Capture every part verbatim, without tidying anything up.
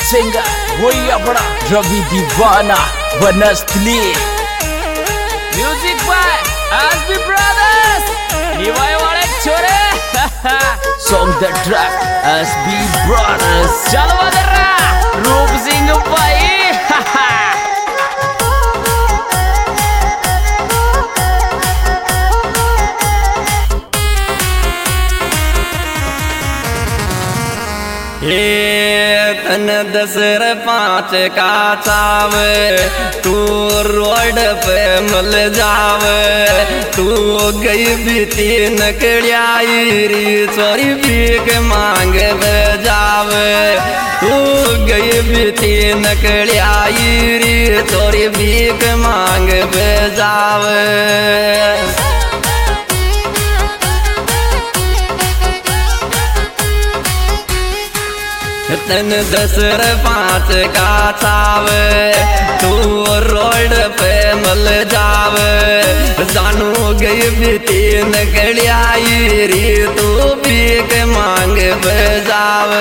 Singer वही अपना Ravi Deewana Vanasthali. Music by SB brothers, निभाए वाले छोरे। Song the track SB brothers. चलो वगैरह रूप सिंह भाई। ये तन दसर पाँच का चावे, तू रोड पे मिल जावे। तू गई भी तीन कड़ियाई चोरी भीख मांग जावे। तू गई भी तीन कड़ियाई चोरी भीख मांग जावे। तन दसर पाँच का चावे, तू रोड पे मिल जावे। जानू गई भी तीन कड़ियाई री, तू भीख मांग जावे।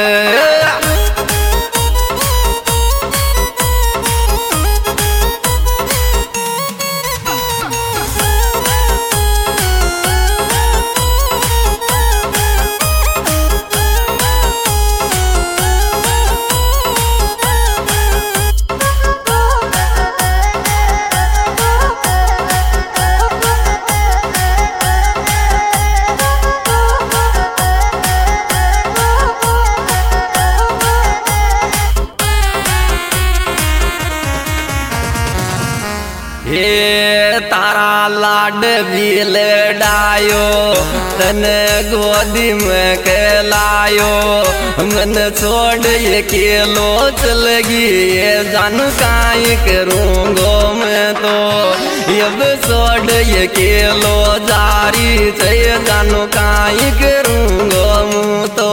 ये तारा लाड भी ले डायो, तने गोदी में कहलायो। मन छोड़ ये केलो चल गई, ये जानू काई करूँगो मैं तो। अब छोड़ ये केलो जारी चाहिए, जानू काई करूँगो मुँह तो।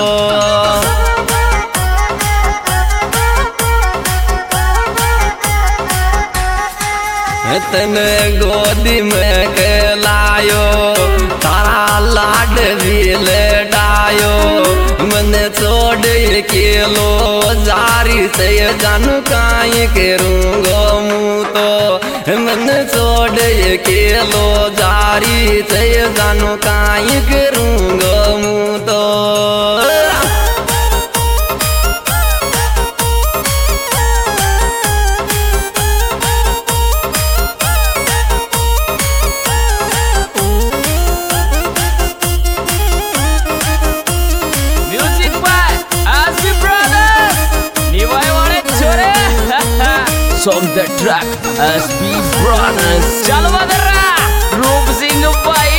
तने गोदी में कहलायो, तारा लाड भी ले डायो। मन छोड़ ये केलो जारी से, जानू काई करूँगो मुँह तो। मन छोड़ ये केलो जारी से, जानू काई करूँगो मुँह तो। Song the track S B Brothers. चलो वगैरह रूप सिंह भाई।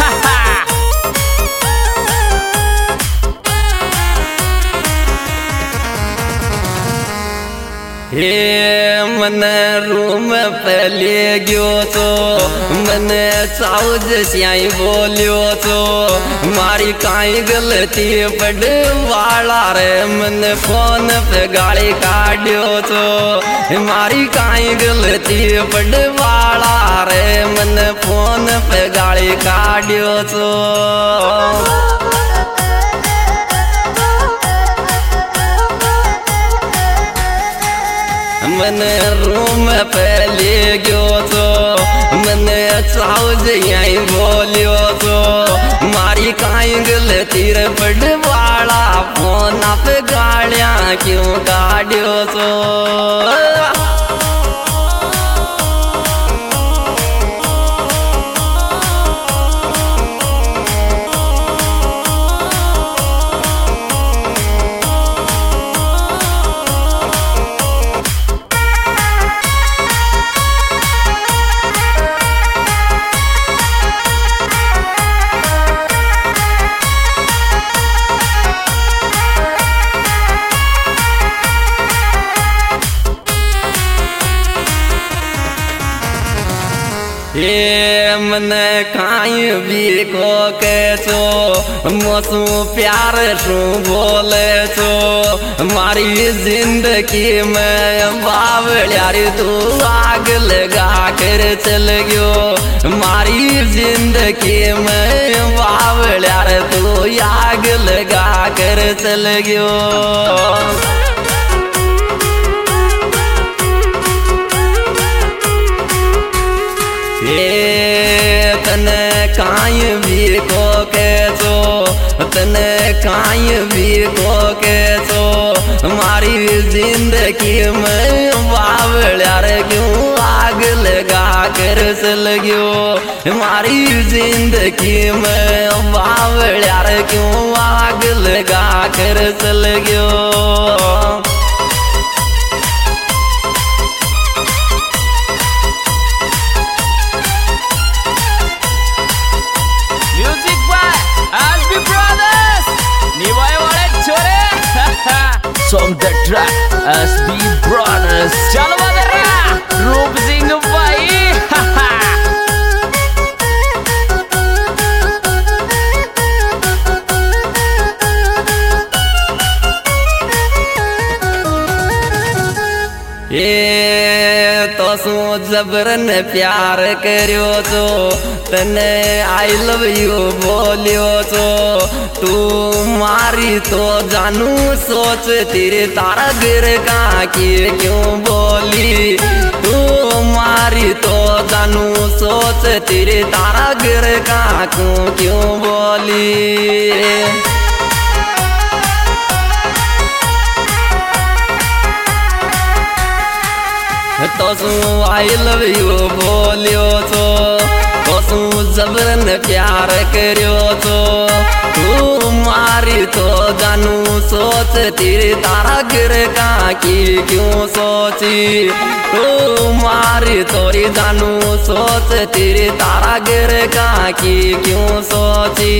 हे मन रूम पे ले गयो तो, मन चाउज सियाई बोलियो तो। मारी काई गलती बड़ वाला रे, मन फोन पे गाली काटियो तो। मारी काई गलती बड़ वाला रे, मन फोन पे गाली काटियो तो। मन रूम पे ले गयो तो, मन चाउज यही बोलियो तो। मारी काई गलती रे बड़ वाला, फोन पे गालियाँ क्यों काटियो तो। ये मन काई भी को के छो, मसू प्यार शू बोले छो। मारी जिंदगी में बावड़ियारी तू आग लगा कर चल गयो। मारी जिंदगी में बावड़ियार तू आग लगा कर चल गयो। काई भी को के सो तने काई भी को के सो मारी जिंदगी में बावड़ा रे क्यों आग लगा कर सल गयो मारी जिंदगी में बावड़ा रे क्यों आग लगा कर सल गयो Song the track S B Brothers चलो बदरा रूप सिंह भाई ये तो सो जबरन प्यार करियो तो तने आई लव यू बोलियो तो तू मारी तो जानू सोच तेरे तारा गिर का की क्यों बोली तू मारी तो जानू सोच तेरे तारा गिर का क्यों क्यों बोली तो सू आई लव यू बोलियो तो तो सू जबरन प्यार करियो तो तू मारी तो जानू सोच तेरे तारा गिर का की क्यों सोची तू मारी तोरी जानू सोच तेरे तारा गिर का की क्यों सोची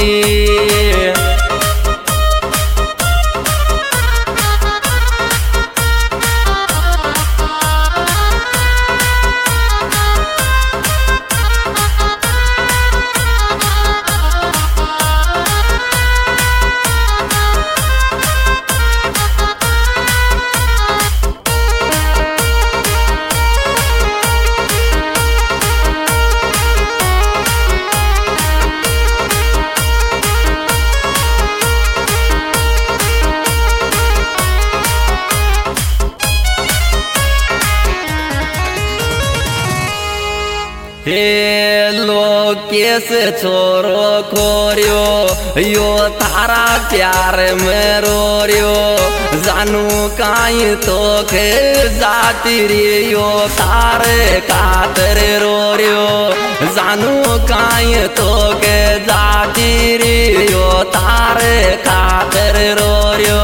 हे लोग कैसे छोरो खोरियो यो तारा प्यार में रो रियो जानू काई तो के जाती रे यो तारे कातर रो रियो जानू काई तो के जाती रे यो तारे कातर रो रियो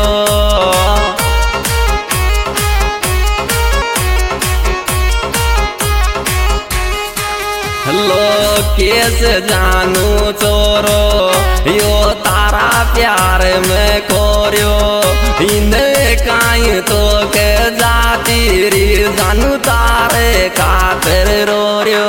कैसे जानू चोरो यो तारा प्यार में खोरियो इन्हें काई तो के जाती री जानू तारे खातिर रो रियो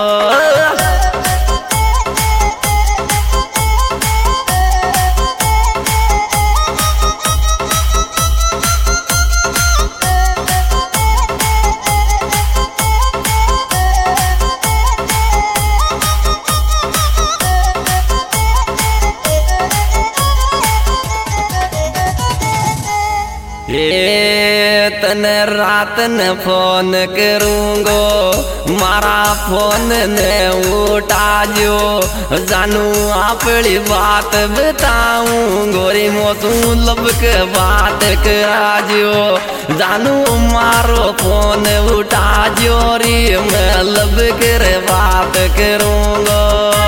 तने रात न फोन करूंगो मारा फोन ने उठा जो जानू अपनी बात बताऊं गोरी मोसू लब के बात करा जो जानू मारो फोन उठा जो री मैं लब कर बात करूंगो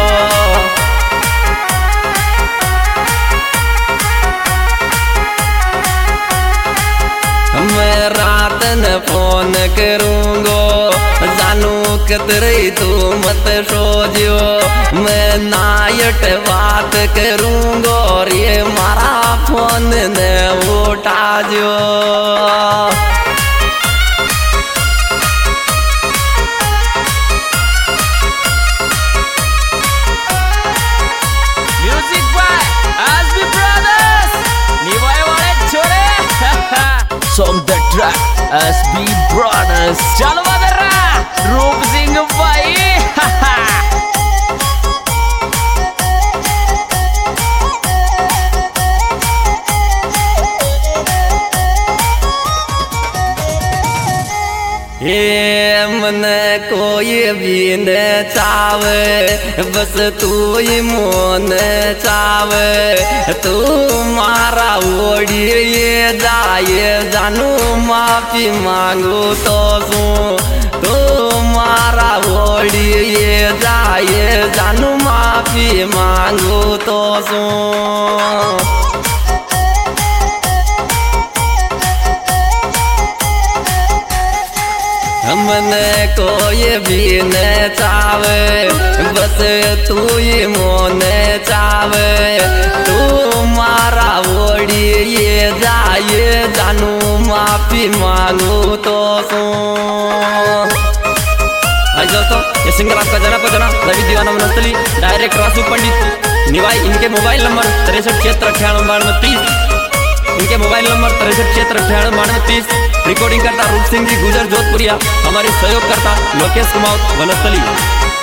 मैं रात न फोन करूंगो जानू कतरे तू मत सोजियो मैं नायट बात करूंगो और ये मारा फोन न उठा जो Song the track S B Brothers चलो बदरा रूप सिंह भाई ये मने कोई भी न चावे बस तू ही मोन चावे तू मारा ओढ़ी ये जाए जानू माफी मांगू तो सू तू मारा ओढ़ी ये जाए जानू माफी मांगू तो सू हमने कोई भी न चावे बस तू ही मोन चावे तू मारा ओढ़ी ये जाए जानू माफी मांगू तो सू दोस्तों ये सिंगर आपका जना पजना रवि दीवाना वनस्थली डायरेक्टर रासू पंडित निवाई इनके मोबाइल नंबर तिरसठ छिहत्तर अठानवे बानवे तीस इनके मोबाइल नंबर तिरसठ छिहत्तर अठानवे बानवे तीस रिकॉर्डिंग करता रूप सिंह जी गुजर जोधपुरिया हमारे सहयोग करता लोकेश कुमार वनस्थली।